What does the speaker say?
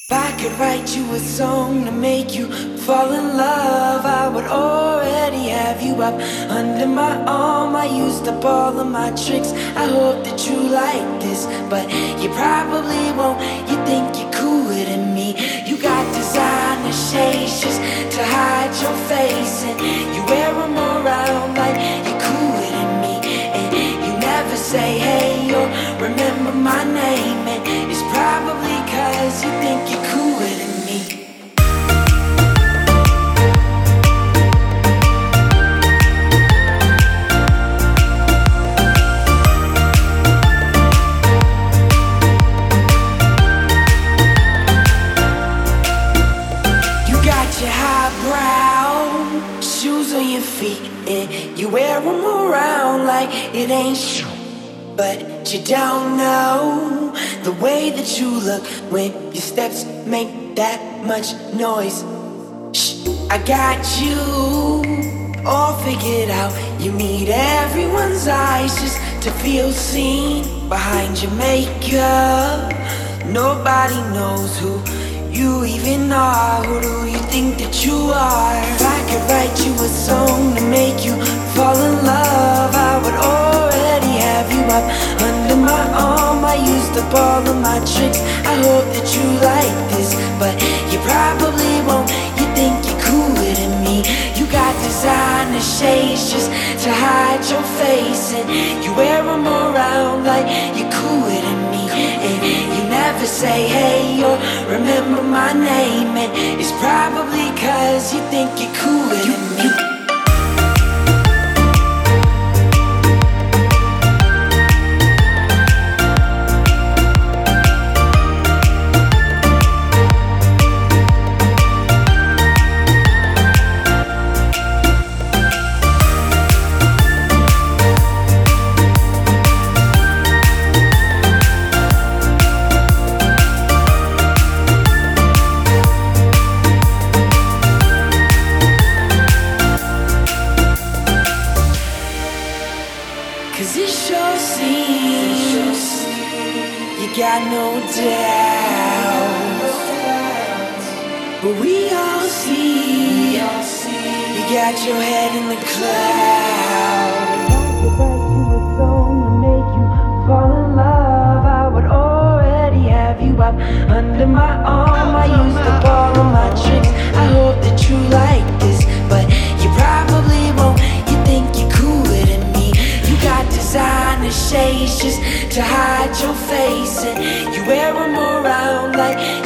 If I could write you a song to make you fall in love, I would already have you up under my arm. I used up all of my tricks. I hope that you like this, but you probably won't. You think you're cooler than me. You got designer shades just to hide your face, and you wear them around like you're cooler than me. And you never say hey or remember my name, and it's probably 'cause you think you're cooler than me. You got your highbrow shoes on your feet, and you wear them around like it ain't true. But you don't know the way that you look when your steps make that much noise. Shh, I got you all figured out. You need everyone's eyes just to feel seen behind your makeup. Nobody knows who you even are. Who do you think that you are? If I could write you a song to make you fall in love, I would already have you up under my arm. I used up all of my tricks. I hope that you like this, but you probably won't. You think you're cooler than me. You got designer shades just to hide your face, and you wear them around like you're cooler than me. And you never say hey or remember my name, and it's probably 'cause you think you're cooler than me. Cause it sure seems you got no doubt, but we all see you got your head in the clouds. If I could write you a song to make you fall in love, I would already have you up under my arm. I used up all of my tricks. I hope that you like this, but you probably won't. You think you're cooler than me. You got designer shades just to hide your face, and you wear them around like